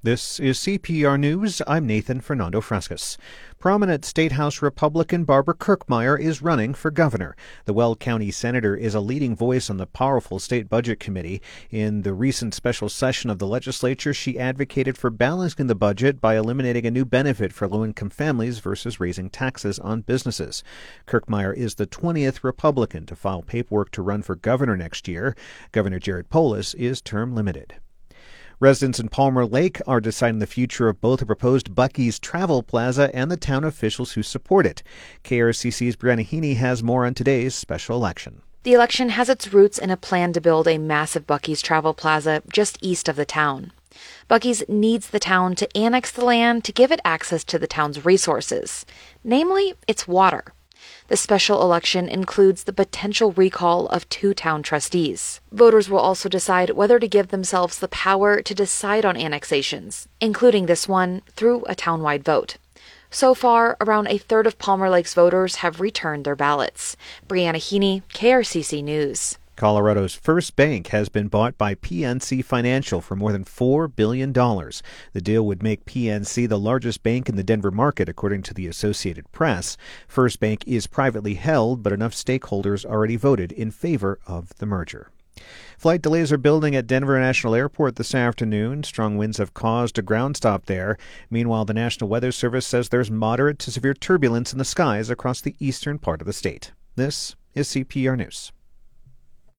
This is CPR News. I'm Nathan Fernando Frescas. Prominent State House Republican Barbara Kirkmeyer is running for governor. The Weld County senator is a leading voice on the powerful state budget committee. In the recent special session of the legislature, she advocated for balancing the budget by eliminating a new benefit for low-income families versus raising taxes on businesses. Kirkmeyer is the 20th Republican to file paperwork to run for governor next year. Governor Jared Polis is term limited. Residents in Palmer Lake are deciding the future of both the proposed Buc-ee's Travel Plaza and the town officials who support it. KRCC's Brianna Heaney has more on today's special election. The election has its roots in a plan to build a massive Buc-ee's Travel Plaza just east of the town. Buc-ee's needs the town to annex the land to give it access to the town's resources, namely its water. The special election includes the potential recall of 2 town trustees. Voters will also decide whether to give themselves the power to decide on annexations, including this one, through a townwide vote. So far, around a third of Palmer Lake's voters have returned their ballots. Brianna Heaney, KRCC News. Colorado's first bank has been bought by PNC Financial for more than $4 billion. The deal would make PNC the largest bank in the Denver market, according to the Associated Press. First Bank is privately held, but enough stakeholders already voted in favor of the merger. Flight delays are building at Denver International Airport this afternoon. Strong winds have caused a ground stop there. Meanwhile, the National Weather Service says there's moderate to severe turbulence in the skies across the eastern part of the state. This is CPR News.